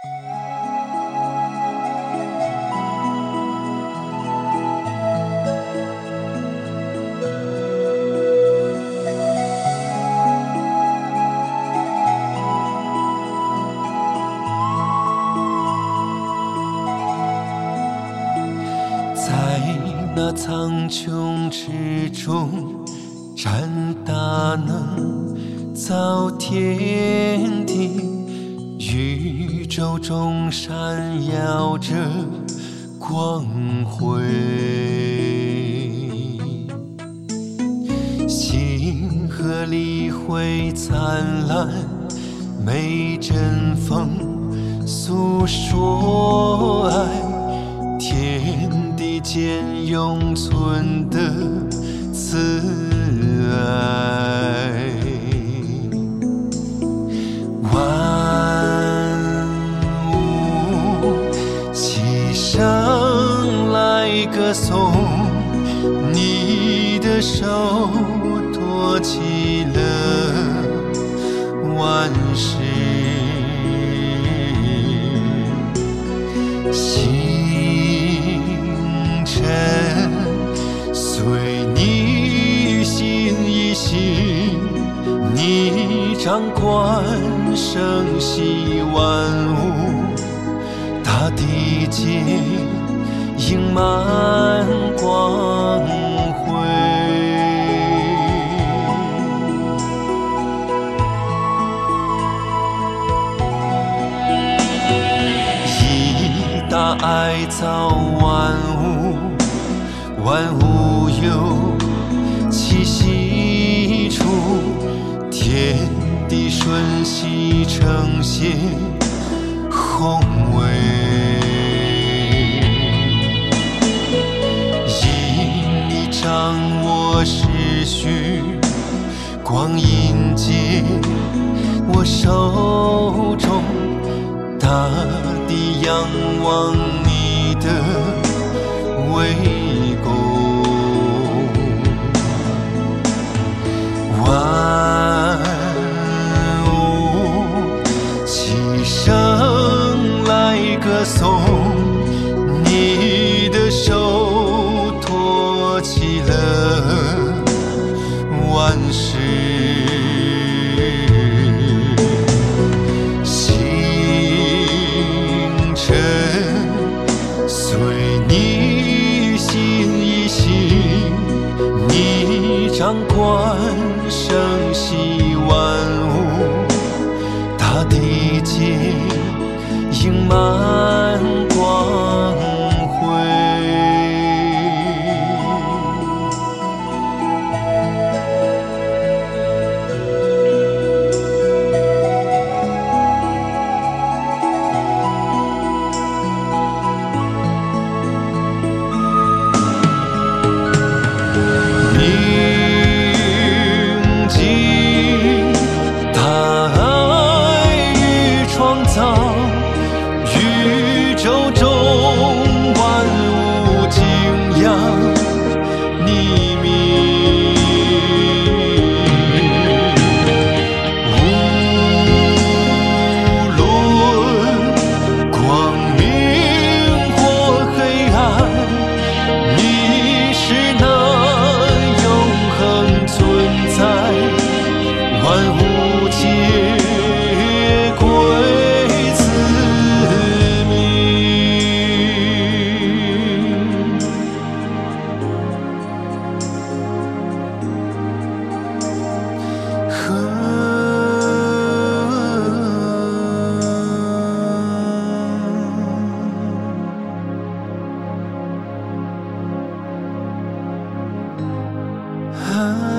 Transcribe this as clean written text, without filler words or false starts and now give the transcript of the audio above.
那苍穹之中，占大能造天地，宇宙中闪耀着光辉。星河里会灿烂，每阵风诉说爱，天地间永存的慈爱。万物齐声来歌颂，你的手托起了万事。随你心一行，你掌管生息万物，大地间盈满光辉。一大爱造万物，万物有气息处，天地瞬息呈现宏伟。因你掌握时序，光阴间我手中，大地仰望你的威功。万物齐声来歌颂，你的手托起了万事。星辰随你心一行，你掌管生息万物，大地间盈满光辉。宇宙中万物敬仰你名，无论光明或黑暗，你是那永恒存在，万物皆归啊。